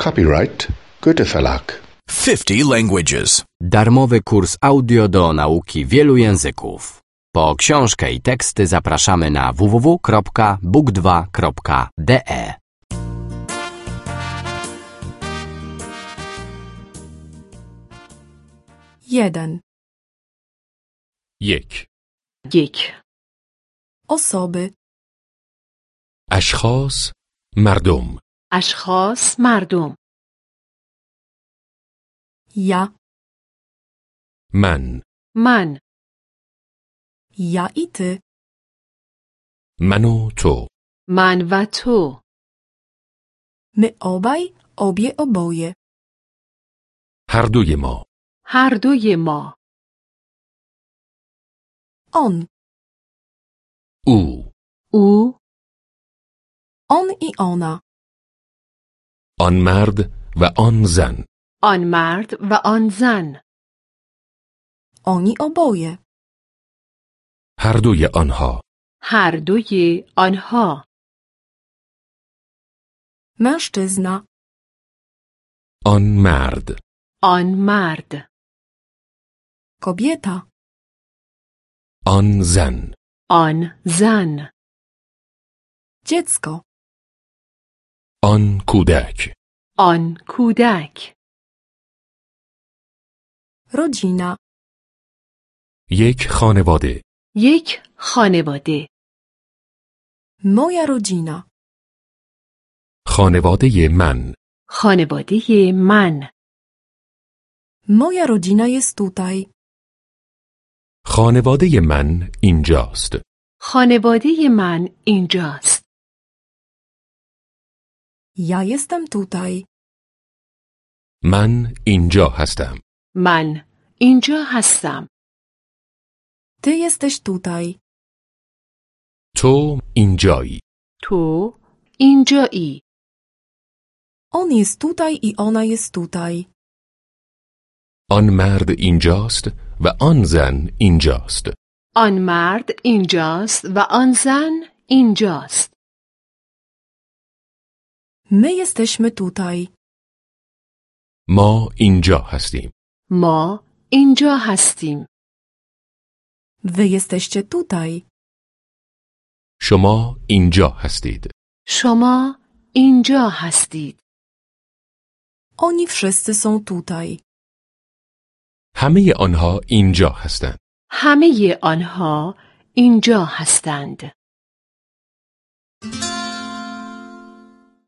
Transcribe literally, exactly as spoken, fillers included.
Copyright Goethe Verlag. fifty languages. Darmowy kurs audio do nauki wielu języków. Po książkę i teksty zapraszamy na w w w kropka book dwa kropka d e. Jeden. یک. یک. Osoby. اشخاص مردم. اشخاص مردم. Ja. من. من. Ja i ty. من و تو. من و تو. My obaj, obie oboje. هر دوی ما. هر دوی ما. On. او. او. On i ona. آن مرد و آن زن. آن مرد و آن زن. Oni oboje. هر دوی آنها. هر دوی آنها. Mężczyzna. آن مرد. آن مرد. Kobieta. آن زن. آن زن. Dziecko. آن کودک. آن کودک. Rodzina. یک خانواده. یک خانواده. Moja rodzina. خانواده من. خانواده من. Moja rodzina jest tutaj. خانواده من اینجاست. خانواده من اینجاست. Ja jestem tutaj. من اینجا هستم. من اینجا هستم. Ty jesteś tutaj. تو اینجایی. تو اینجایی. On jest tutaj i ona jest tutaj. آن مرد اینجاست و آن زن اینجاست. آن مرد اینجاست و آن زن اینجاست. My jesteśmy tutaj. ما اینجا هستیم. ما اینجا هستیم. Wy jesteście tutaj. شما اینجا هستید. شما اینجا هستید. Oni wszyscy są tutaj. همه آنها اینجا هستند. همه آنها اینجا هستند.